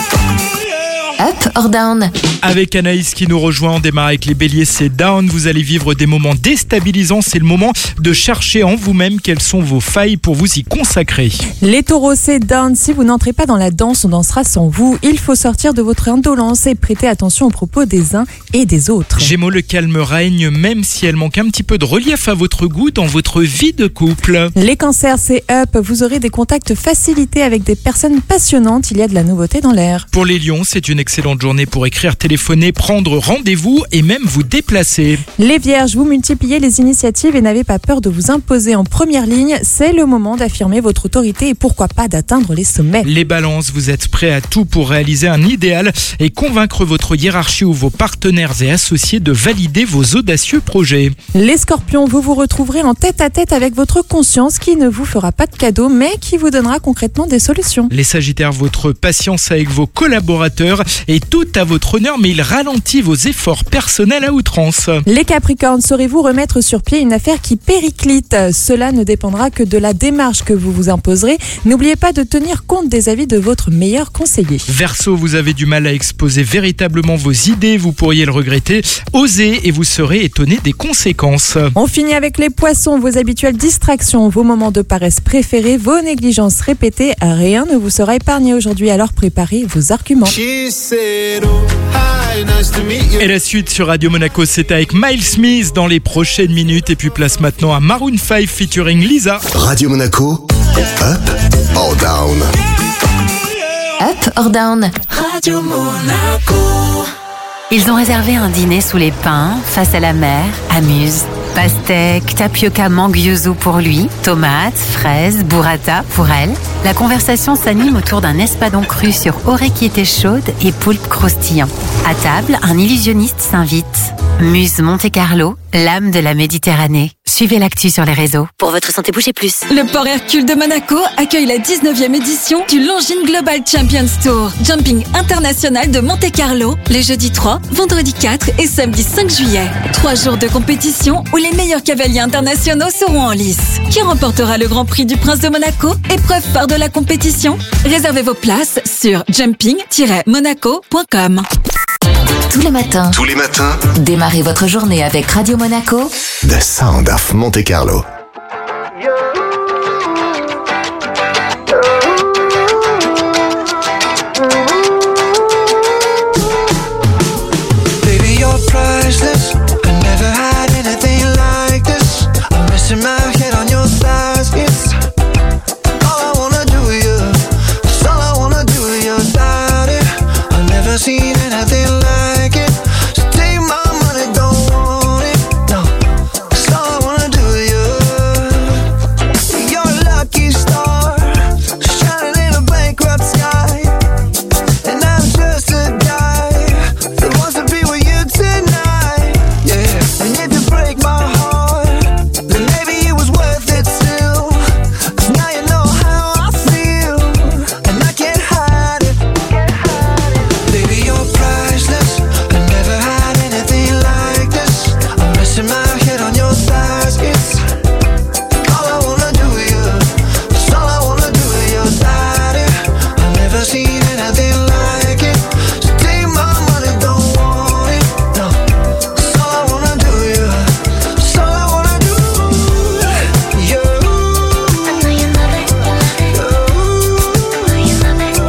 Up or down? Avec Anaïs qui nous rejoint, on démarre avec les béliers, c'est down. Vous allez vivre des moments déstabilisants. C'est le moment de chercher en vous-même quelles sont vos failles pour vous y consacrer. Les taureaux, c'est down. Si vous n'entrez pas dans la danse, on dansera sans vous. Il faut sortir de votre indolence et prêter attention aux propos des uns et des autres. Gémeaux, le calme règne, même si elle manque un petit peu de relief à votre goût dans votre vie de couple. Les cancers, c'est up. Vous aurez des contacts facilités avec des personnes passionnantes. Il y a de la nouveauté dans l'air. Pour les lions, c'est une excellente journée pour écrire, téléphoner, prendre rendez-vous et même vous déplacer. Les vierges, vous multipliez les initiatives et n'avez pas peur de vous imposer en première ligne. C'est le moment d'affirmer votre autorité et pourquoi pas d'atteindre les sommets. Les balances, vous êtes prêts à tout pour réaliser un idéal et convaincre votre hiérarchie ou vos partenaires et associés de valider vos audacieux projets. Les scorpions, vous vous retrouverez en tête à tête avec votre conscience qui ne vous fera pas de cadeau mais qui vous donnera concrètement des solutions. Les sagittaires, votre patience avec vos collaborateurs est tout à votre honneur, mais il ralentit vos efforts personnels à outrance. Les capricornes, saurez-vous remettre sur pied une affaire qui périclite? Cela ne dépendra que de la démarche que vous vous imposerez. N'oubliez pas de tenir compte des avis de votre meilleur conseiller. Verseau, vous avez du mal à exposer véritablement vos idées, vous pourriez le regretter. Osez et vous serez étonné des conséquences. On finit avec les poissons, vos habituelles distractions, vos moments de paresse préférés, vos négligences répétées. Rien ne vous sera épargné aujourd'hui, alors préparez vos arguments. Et la suite sur Radio Monaco, c'est avec Miles Smith dans les prochaines minutes. Et puis place maintenant à Maroon five featuring Lisa. Radio Monaco, Up or down? Up or down? Radio Monaco. Ils ont réservé un dîner sous les pins, face à la mer, amuse. Pastèque, tapioca mangue yuzu pour lui, tomates, fraises, burrata pour elle. La conversation s'anime autour d'un espadon cru sur oreillette chaude et poulpe croustillant. À table, un illusionniste s'invite. Muse Monte Carlo, l'âme de la Méditerranée. Suivez l'actu sur les réseaux. Pour votre santé, bougez plus. Le port Hercule de Monaco accueille la dix-neuvième édition du Longines Global Champions Tour, jumping international de Monte Carlo, les jeudis trois, vendredi quatre et samedi cinq juillet. Trois jours de compétition où les meilleurs cavaliers internationaux seront en lice. Qui remportera le Grand Prix du Prince de Monaco, épreuve phare de la compétition? Réservez vos places sur jumping tiret monaco point com. Tous les matins. Tous les matins, Démarrez votre journée avec Radio Monaco. The Sound of Monte Carlo. Baby, you're priceless. I never had anything like this. I'm missing my head on your thighs. It's all I wanna do with you. It's all I wanna do with your body. I've never seen anything like it. So take my money, don't want it. No, it's all I wanna do with you. You're a lucky star, shining in a bankrupt sky. And I'm just a guy that wants to be with you tonight. Yeah, and if you break my heart, then maybe it was worth it still. 'Cause now you know how I feel, and I can't hide it. Baby, you're priceless. I never had anything like this. I'm resting my head on your thighs. It's all I wanna do with you. It's all I wanna do with your body. I've never seen anything like it. So take my money, don't want it. No, it's all I wanna do with you. It's all I wanna do. You. I know you love it. You love it. I know you love it.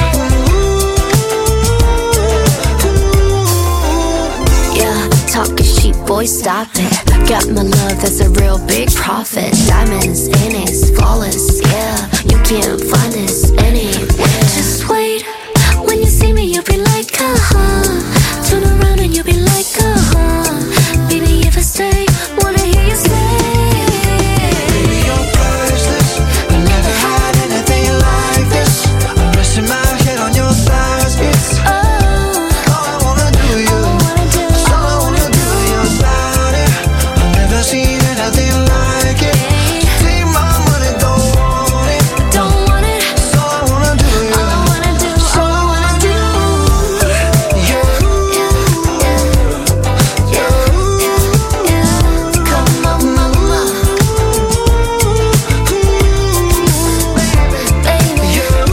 You love it. Yeah, talking cheap, boy, stop it. Got my love, that's a real big profit. Diamonds in it, flawless, yeah. You can't find this anywhere. Just wait, when you see me, you'll be like, uh-huh. Turn around and you'll be like, uh-huh. Baby, if I stay, wanna hear you say. Baby, you're priceless. I never had anything like this. I'm resting my head on your thighs. It's all I wanna do with you. It's all I wanna do with your body. I've never seen anything like it. Take my money, don't want it. Don't want it. It's all I wanna do with you. All I wanna do, It's all I wanna do. You. Come on, mama. Baby,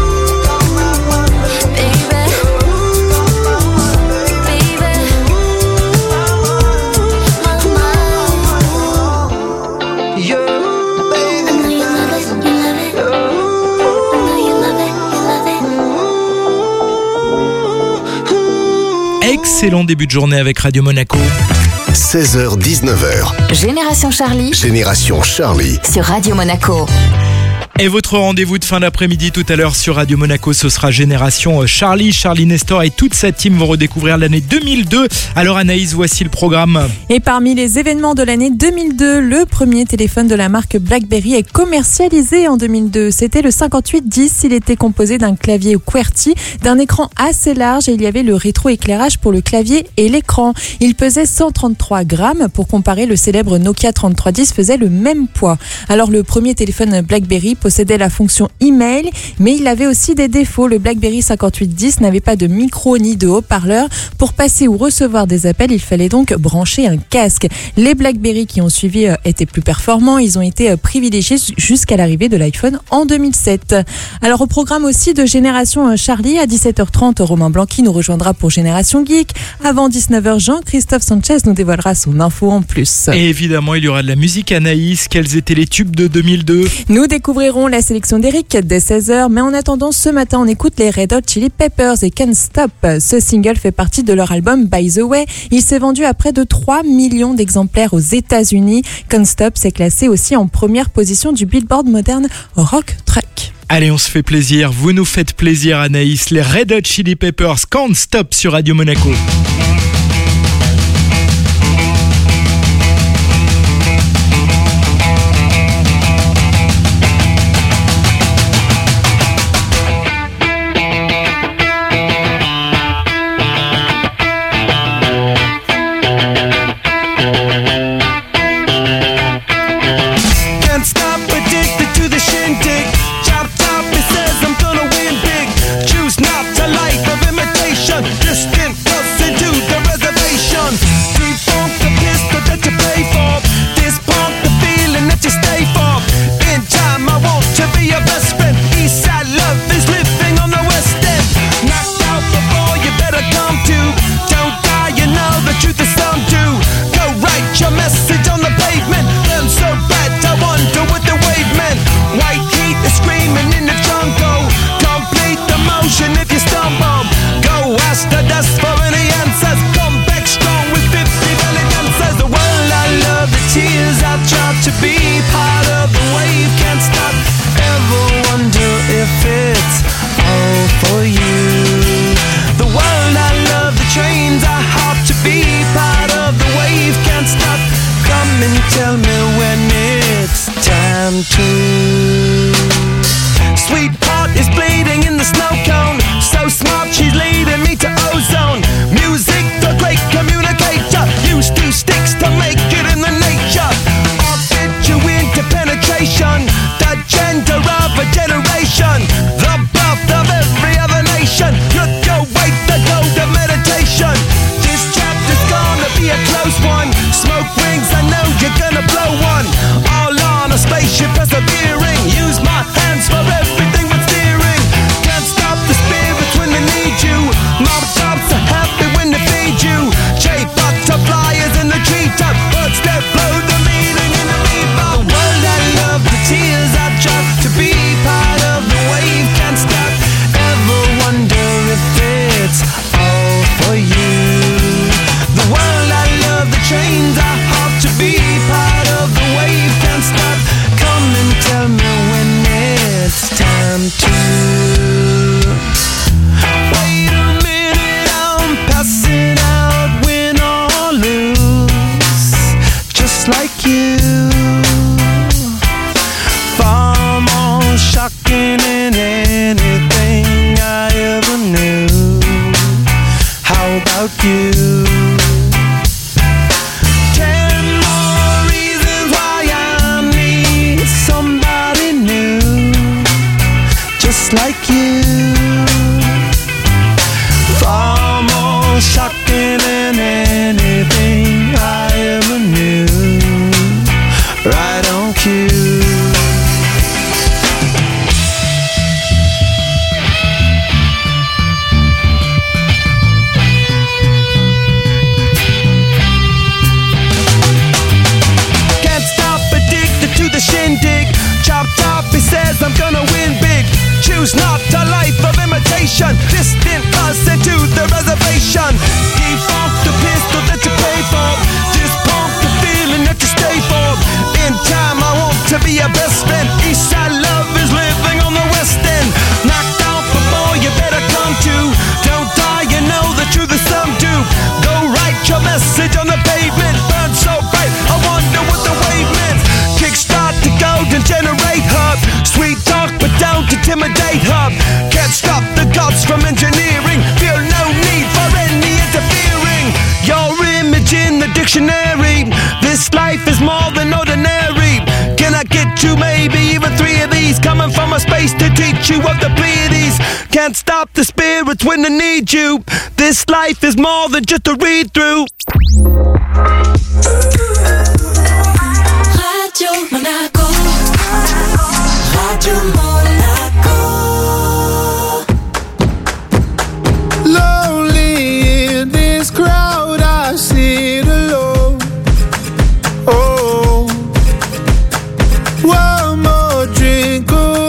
You. I know you love it, you love it. I know you love it, you love it. Excellent début de journée avec Radio Monaco. seize heures dix-neuf heures. Génération Charlie Génération Charlie. sur Radio Monaco. Et votre rendez-vous de fin d'après-midi tout à l'heure sur Radio Monaco, ce sera Génération Charlie. Charlie Nestor et toute sa team vont redécouvrir l'année deux mille deux. Alors Anaïs, voici le programme. Et parmi les événements de l'année deux mille deux, le premier téléphone de la marque BlackBerry est commercialisé en deux mille deux. C'était le cinquante-huit dix. Il était composé d'un clavier QWERTY, d'un écran assez large et il y avait le rétroéclairage pour le clavier et l'écran. Il pesait cent trente-trois grammes. Pour comparer, le célèbre Nokia trente-trois dix faisait le même poids. Alors le premier téléphone BlackBerry possédait la fonction email, mais il avait aussi des défauts. Le BlackBerry cinquante-huit dix n'avait pas de micro ni de haut-parleur. Pour passer ou recevoir des appels, il fallait donc brancher un casque. Les BlackBerry qui ont suivi euh, étaient plus performants. Ils ont été euh, privilégiés jusqu'à l'arrivée de l'iPhone en deux mille sept. Alors au programme aussi de Génération euh, Charlie, à dix-sept heures trente, Romain Blanqui nous rejoindra pour Génération Geek. Avant dix-neuf heures, Jean-Christophe Sanchez nous dévoilera son info en plus. Et évidemment, il y aura de la musique. Anaïs, quels étaient les tubes de deux mille deux? Nous découvrirons aurons la sélection d'Eric dès seize heures, mais en attendant, ce matin, on écoute les Red Hot Chili Peppers et Can't Stop. Ce single fait partie de leur album By the Way. Il s'est vendu à près de trois millions d'exemplaires aux États-Unis. Can't Stop s'est classé aussi en première position du Billboard Modern Rock Track. Allez, on se fait plaisir. Vous nous faites plaisir, Anaïs. Les Red Hot Chili Peppers, Can't Stop sur Radio Monaco. Can't stop the spirits when they need you. This life is more than just a read through. Radio Monaco. Radio Monaco. Lonely in this crowd, I sit alone. Oh, one more drink. Oh,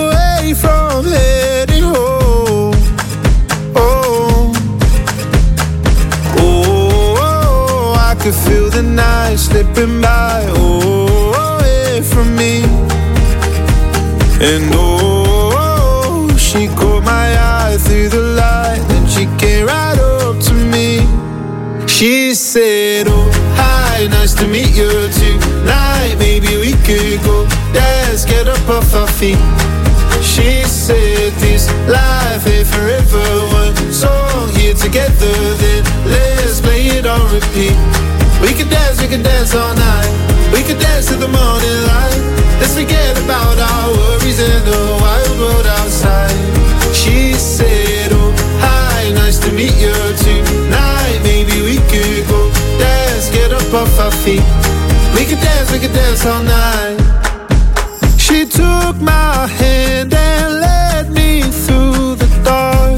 could feel the night slipping by, oh, away from me. And oh, she caught my eye through the light, then she came right up to me. She said, oh, hi, nice to meet you tonight. Maybe we could go dance, get up off our feet. She said, this life ain't forever. One song here together, then let's play it on repeat. We could dance, we could dance all night. We could dance to the morning light. Let's forget about our worries in the wild world outside. She said, oh, hi, nice to meet you tonight. Maybe we could go dance, get up off our feet. We could dance, we could dance all night. She took my hand and led me through the dark.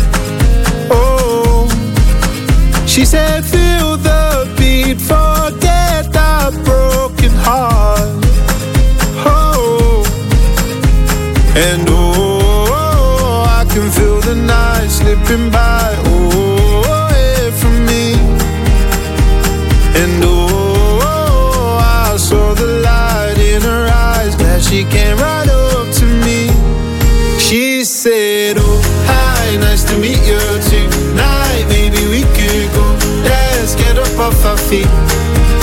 Oh, she said, feel the beat, forget the broken heart. Oh, and oh, I can feel the night slipping by, oh, away from me. And oh, I saw the light in her eyes, glad she came right up to me. She said, oh, hi, nice to meet you tonight. Maybe we could go dance, get up off our feet.